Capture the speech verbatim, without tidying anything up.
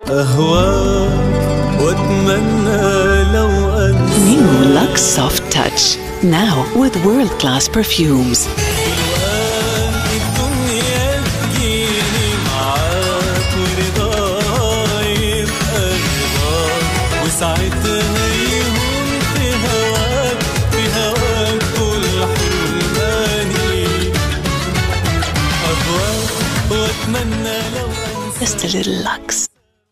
أهواك وأتمنى لو أنسى. New Lux Soft Touch, now with world-class perfumes. ساعتها يهون في هواك في هواك كل حرماني. أهواك وأتمنى لو أنسى. Just a little Lux.